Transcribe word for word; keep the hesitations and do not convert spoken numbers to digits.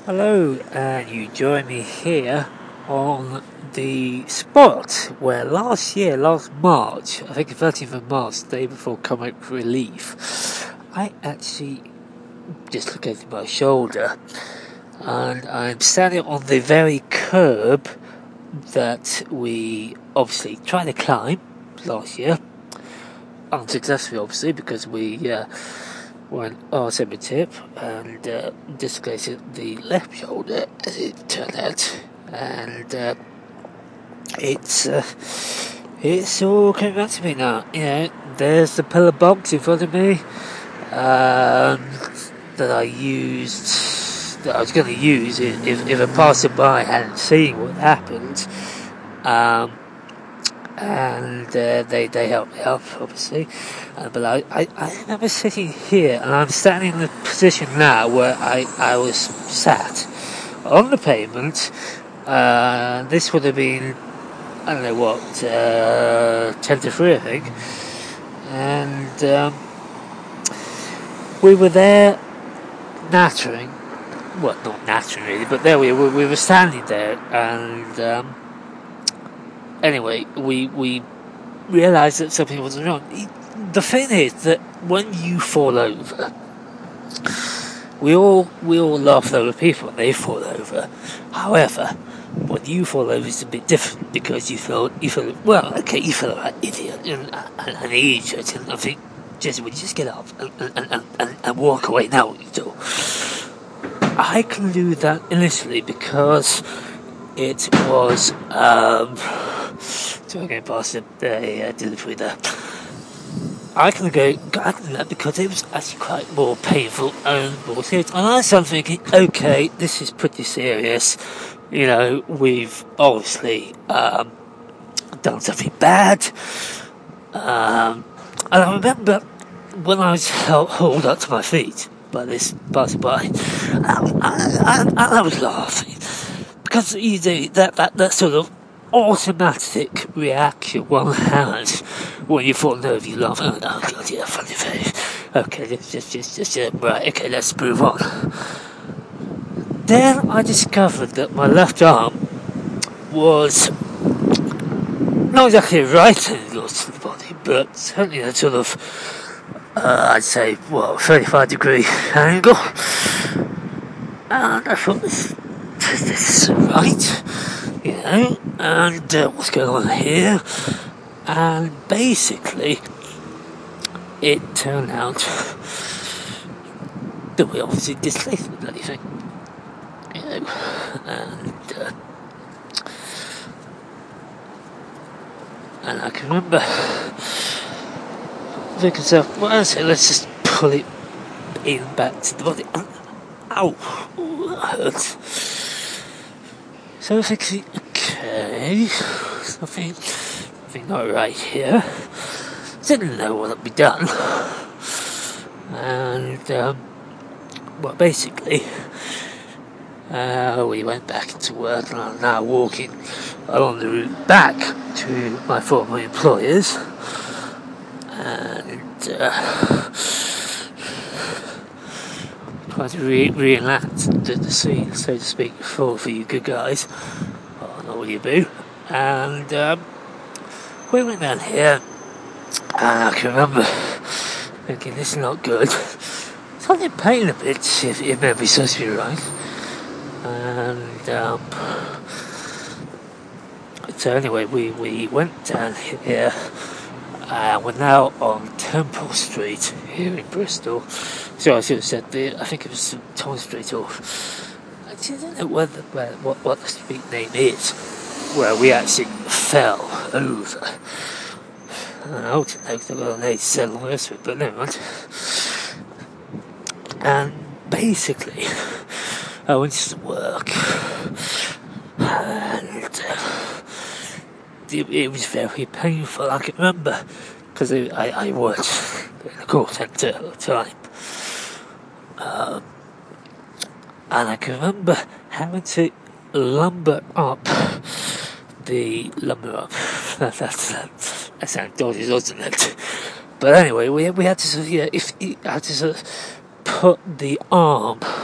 Hello, and you join me here on the spot where last year, last March, I think the thirteenth of March, the day before Comic Relief, I actually dislocated my shoulder, and I'm standing on the very curb that we obviously tried to climb last year, unsuccessfully obviously, because we uh, went arse every tip and uh, dislocated the left shoulder, as it turned out, and uh, it's uh, it's all coming back to me now. You know, there's the pillar box in front of me um, that I used, that I was going to use if, if a passerby hadn't seen what happened. Um, and uh, they they helped me up, obviously. Uh, but I, I, I remember sitting here, and I'm standing in the position now where I, I was sat on the pavement. Uh, this would have been, I don't know what, uh, ten to three, I think. And um, we were there nattering. Well, not nattering really, but there we were, we were standing there, and um, anyway, we we realised that something wasn't wrong. The thing is that when you fall over, we all we all laugh at other people when they fall over. However, when you fall over, it's a bit different because you feel you feel well, okay, you feel like an idiot and an idiot, and I think just we just get up and and, and, and, and walk away. Now what you do? I can do that initially because it was um. So I'm going past the, the uh, delivery there. I can go, I can do that because it was actually quite more painful and more serious. And I started thinking, okay, this is pretty serious. You know, we've obviously um, done something bad. Um, and I remember when I was held, hauled up to my feet by this passerby, and I, I, I, I was laughing because you do that, that, that sort of automatic reaction one has when you fall over, you laugh. Oh, oh god, yeah, funny face. Okay, just, just, just, just, uh, right. Okay, let's move on. Then I discovered that my left arm was not exactly a right angle to the body, but certainly a sort of, uh, I'd say, what, thirty-five degree angle. And I thought, this, this is right. You know, and uh, what's going on here? And basically, it turned out that we obviously dislocated the bloody thing. You know, and uh, and I can remember thinking to myself, well, I say, let's just pull it in back to the body. Ow, ooh, that hurts. So I was thinking, okay, something, something not right here. Didn't know what had to be done. And, um, well, basically, uh, we went back into work, and I'm now walking along the route back to my former employers. And, uh, trying to re- reenact the, the scene, so to speak, for, for you good guys. Well, I know what you do. And um, we went down here, and I can remember thinking, this is not good. Something pain a bit, if, if memory serves me right. And um, so anyway, we, we went down here. Uh, we're now on Temple Street here in Bristol. So I should have said the, I think it was St Thomas Street, or actually I don't know where the, where, what, what the street name is, where we actually fell over. I don't know, because I've got an eighty-seven on this, but never mind. And basically, I went to work, and uh, it, it was very painful. I can remember, because I, I worked in a call centre at the time. Um, and I can remember having to lumber up the lumber up. that, that, that, that sounds dodgy, doesn't it? But anyway, we we had to sort of, yeah, if you had to sort of put the arm